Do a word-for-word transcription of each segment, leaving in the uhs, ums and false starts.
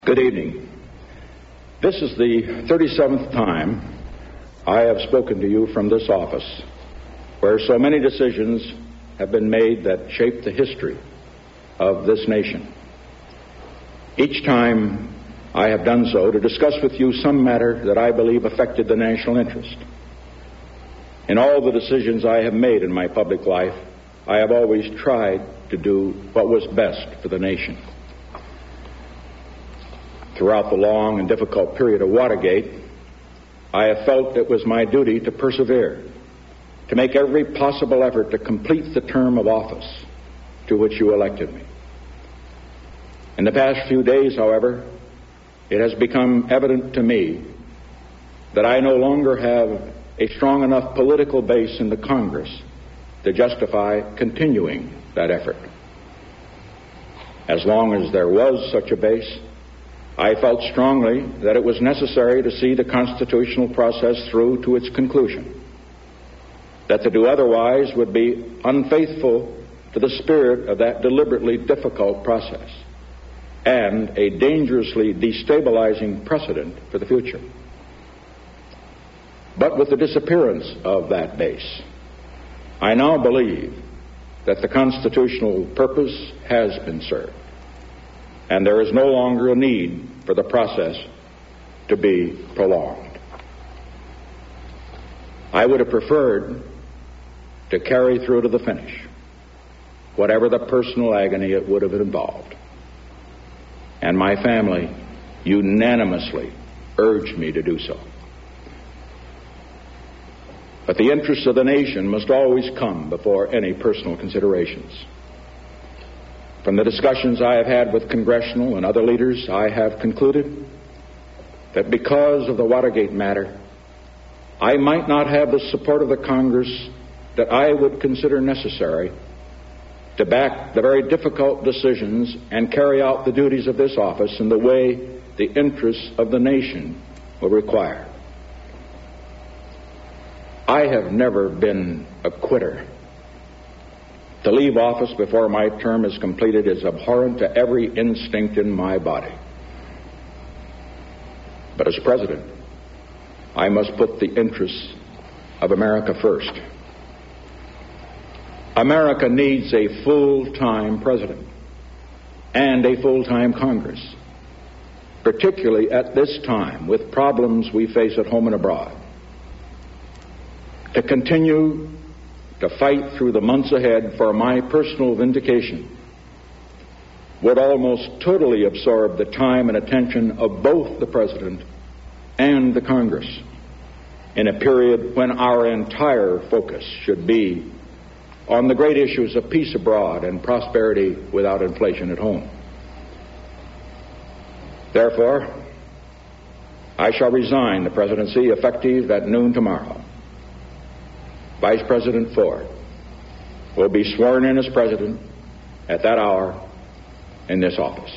Good evening. This is the thirty-seventh time I have spoken to you from this office, where so many decisions have been made that shape the history of this nation. Each time I have done so to discuss with you some matter that I believe affected the national interest. In all the decisions I have made in my public life, I have always tried to do what was best for the nation. Throughout the long and difficult period of Watergate, I have felt it was my duty to persevere, to make every possible effort to complete the term of office to which you elected me. In the past few days, however, it has become evident to me that I no longer have a strong enough political base in the Congress to justify continuing that effort. As long as there was such a base, I felt strongly that it was necessary to see the constitutional process through to its conclusion, that to do otherwise would be unfaithful to the spirit of that deliberately difficult process and a dangerously destabilizing precedent for the future. But with the disappearance of that base, I now believe that the constitutional purpose has been served, and there is no longer a need for the process to be prolonged. I would have preferred to carry through to the finish, whatever the personal agony it would have involved. And my family unanimously urged me to do so. But the interests of the nation must always come before any personal considerations. From the discussions I have had with congressional and other leaders, I have concluded that because of the Watergate matter, I might not have the support of the Congress that I would consider necessary to back the very difficult decisions and carry out the duties of this office in the way the interests of the nation will require. I have never been a quitter. To leave office before my term is completed is abhorrent to every instinct in my body. But as president, I must put the interests of America first. America needs a full-time president and a full-time Congress, particularly at this time with problems we face at home and abroad. To continue to fight through the months ahead for my personal vindication would almost totally absorb the time and attention of both the President and the Congress in a period when our entire focus should be on the great issues of peace abroad and prosperity without inflation at home. Therefore, I shall resign the presidency effective at noon tomorrow. Vice President Ford will be sworn in as president at that hour in this office.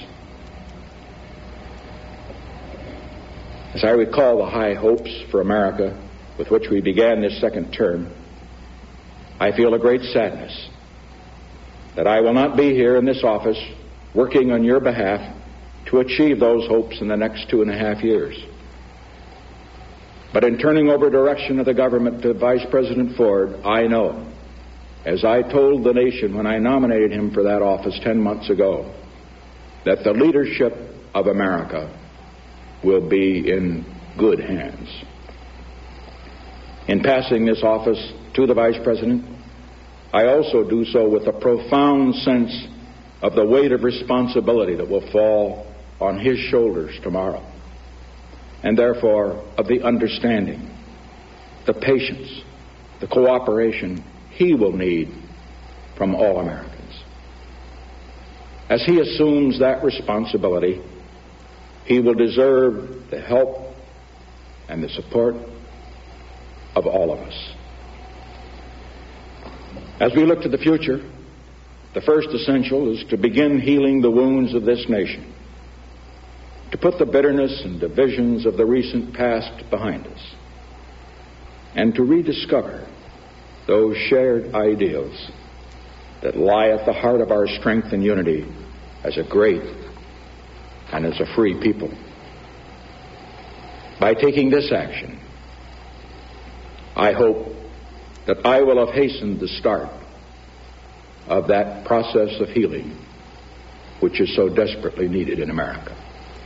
As I recall the high hopes for America with which we began this second term, I feel a great sadness that I will not be here in this office working on your behalf to achieve those hopes in the next two and a half years. But in turning over direction of the government to Vice President Ford, I know, as I told the nation when I nominated him for that office ten months ago, that the leadership of America will be in good hands. In passing this office to the Vice President, I also do so with a profound sense of the weight of responsibility that will fall on his shoulders tomorrow, and therefore of the understanding, the patience, the cooperation he will need from all Americans. As he assumes that responsibility, he will deserve the help and the support of all of us. As we look to the future, the first essential is to begin healing the wounds of this nation, to put the bitterness and divisions of the recent past behind us, and to rediscover those shared ideals that lie at the heart of our strength and unity as a great and as a free people. By taking this action, I hope that I will have hastened the start of that process of healing which is so desperately needed in America.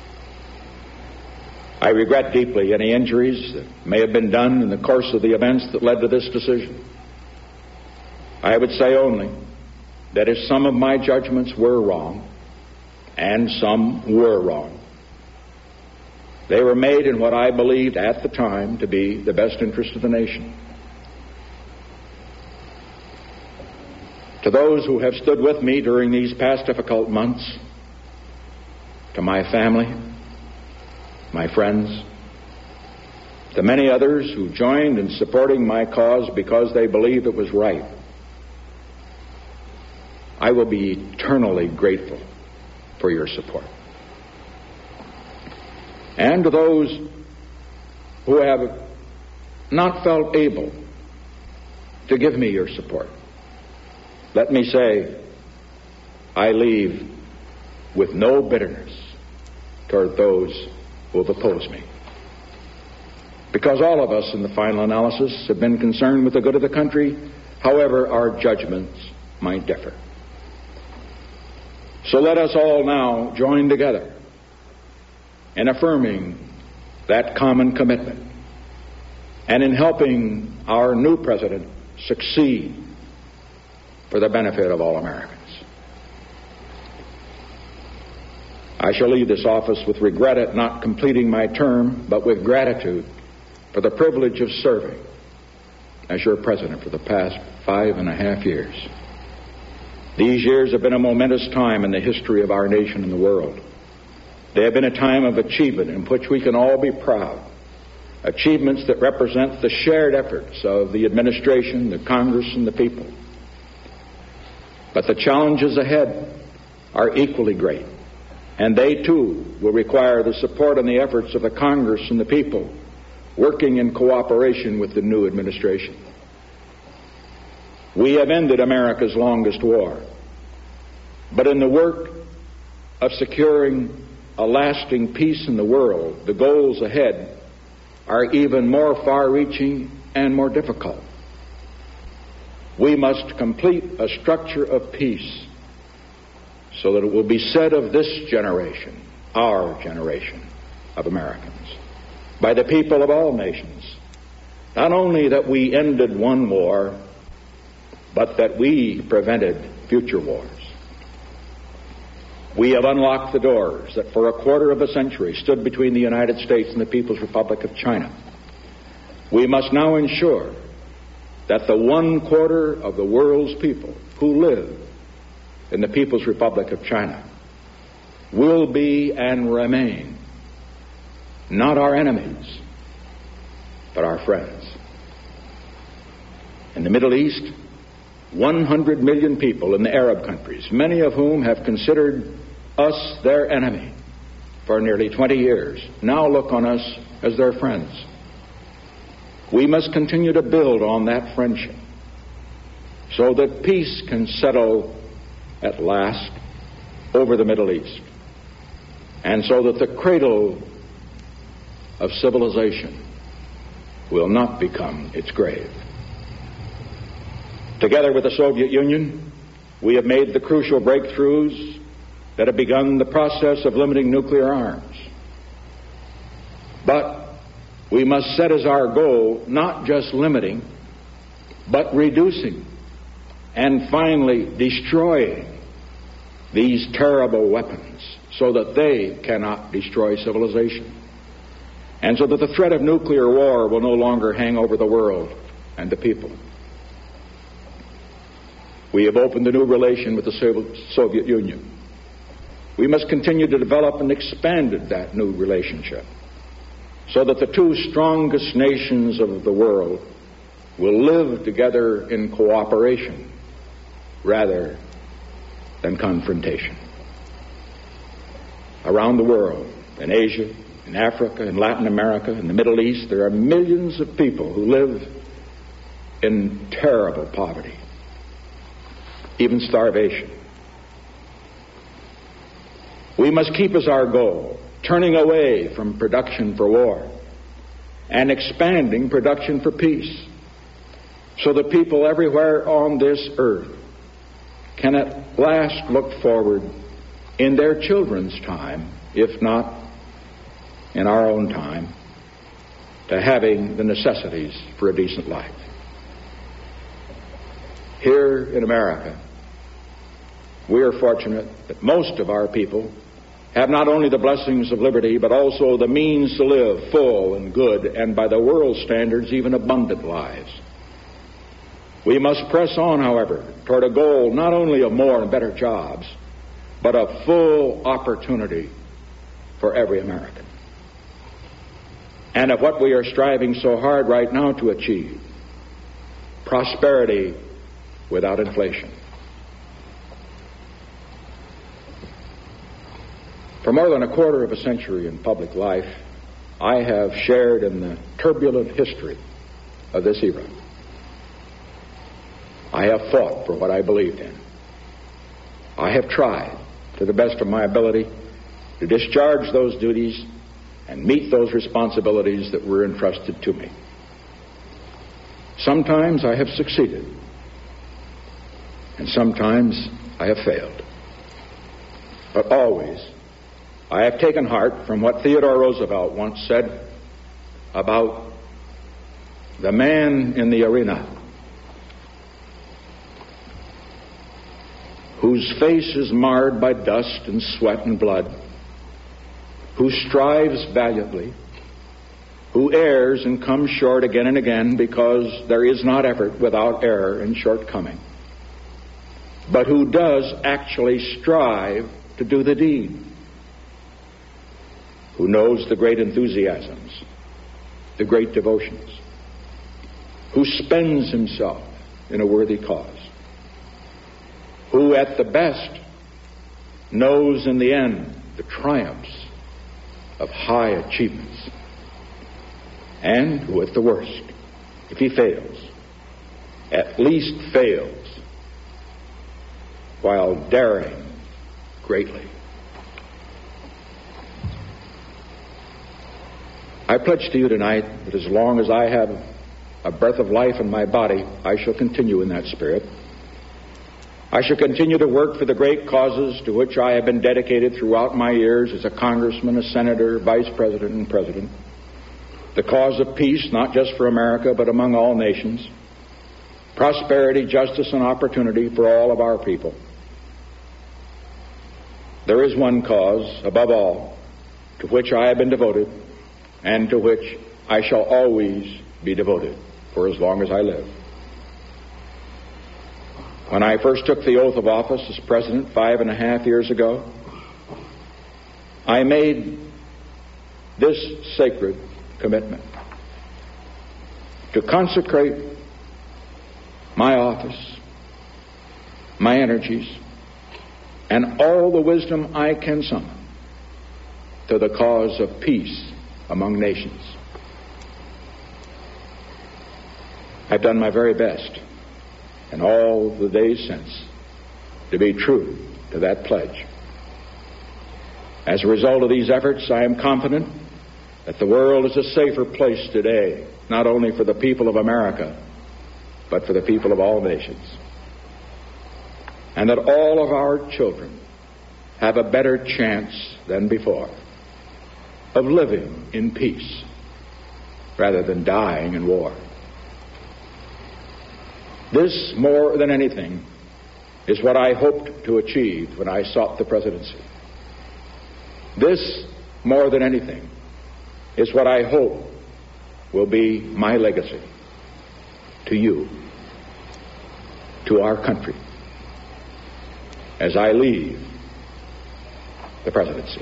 I regret deeply any injuries that may have been done in the course of the events that led to this decision. I would say only that if some of my judgments were wrong, and some were wrong, they were made in what I believed at the time to be the best interest of the nation. To those who have stood with me during these past difficult months, to my family, my friends, to many others who joined in supporting my cause because they believed it was right, I will be eternally grateful for your support. And to those who have not felt able to give me your support, let me say, I leave with no bitterness toward those who have opposed me. Because all of us in the final analysis have been concerned with the good of the country, however our judgments might differ. So let us all now join together in affirming that common commitment and in helping our new president succeed for the benefit of all Americans. I shall leave this office with regret at not completing my term, but with gratitude for the privilege of serving as your president for the past five and a half years. These years have been a momentous time in the history of our nation and the world. They have been a time of achievement in which we can all be proud. Achievements that represent the shared efforts of the administration, the Congress, and the people. But the challenges ahead are equally great, and they too will require the support and the efforts of the Congress and the people working in cooperation with the new administration. We have ended America's longest war, but in the work of securing a lasting peace in the world, the goals ahead are even more far-reaching and more difficult. We must complete a structure of peace so that it will be said of this generation, our generation of Americans, by the people of all nations, not only that we ended one war, but that we prevented future wars. We have unlocked the doors that for a quarter of a century stood between the United States and the People's Republic of China. We must now ensure that the one quarter of the world's people who live in the People's Republic of China will be and remain not our enemies, but our friends. In the Middle East, one hundred million people in the Arab countries, many of whom have considered us their enemy for nearly twenty years, now look on us as their friends. We must continue to build on that friendship so that peace can settle at last over the Middle East, and so that the cradle of civilization will not become its grave. Together with the Soviet Union, we have made the crucial breakthroughs that have begun the process of limiting nuclear arms. But we must set as our goal not just limiting, but reducing and finally destroying these terrible weapons so that they cannot destroy civilization, and so that the threat of nuclear war will no longer hang over the world and the people. We have opened a new relation with the Soviet Union. We must continue to develop and expand that new relationship so that the two strongest nations of the world will live together in cooperation rather than confrontation. Around the world, in Asia, in Africa, in Latin America, in the Middle East, there are millions of people who live in terrible poverty, even starvation. We must keep as our goal turning away from production for war and expanding production for peace, so that people everywhere on this earth can at last look forward in their children's time, if not in our own time, to having the necessities for a decent life. Here in America, we are fortunate that most of our people have not only the blessings of liberty, but also the means to live full and good, and by the world's standards, even abundant lives. We must press on, however, toward a goal not only of more and better jobs, but of full opportunity for every American. And of what we are striving so hard right now to achieve, prosperity without inflation. For more than a quarter of a century in public life, I have shared in the turbulent history of this era. I have fought for what I believed in. I have tried, to the best of my ability, to discharge those duties and meet those responsibilities that were entrusted to me. Sometimes I have succeeded, and sometimes I have failed. But always, I have taken heart from what Theodore Roosevelt once said about the man in the arena whose face is marred by dust and sweat and blood, who strives valiantly, who errs and comes short again and again, because there is not effort without error and shortcoming, but who does actually strive to do the deed, who knows the great enthusiasms, the great devotions, who spends himself in a worthy cause, who at the best knows in the end the triumphs of high achievements, and who at the worst, if he fails, at least fails while daring greatly. I pledge to you tonight that as long as I have a breath of life in my body, I shall continue in that spirit. I shall continue to work for the great causes to which I have been dedicated throughout my years as a congressman, a senator, vice president, and president. The cause of peace, not just for America, but among all nations. Prosperity, justice, and opportunity for all of our people. There is one cause, above all, to which I have been devoted, and to which I shall always be devoted for as long as I live. When I first took the oath of office as president five and a half years ago, I made this sacred commitment to consecrate my office, my energies, and all the wisdom I can summon to the cause of peace among nations. I've done my very best in all the days since to be true to that pledge. As a result of these efforts, I am confident that the world is a safer place today, not only for the people of America, but for the people of all nations. And that all of our children have a better chance than before of living in peace rather than dying in war. This, more than anything, is what I hoped to achieve when I sought the presidency. This, more than anything, is what I hope will be my legacy to you, to our country, as I leave the presidency.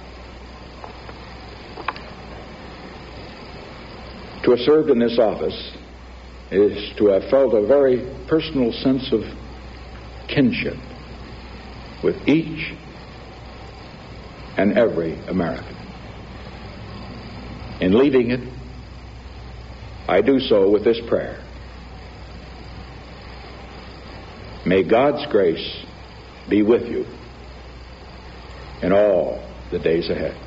To have served in this office is to have felt a very personal sense of kinship with each and every American. In leaving it, I do so with this prayer. May God's grace be with you in all the days ahead.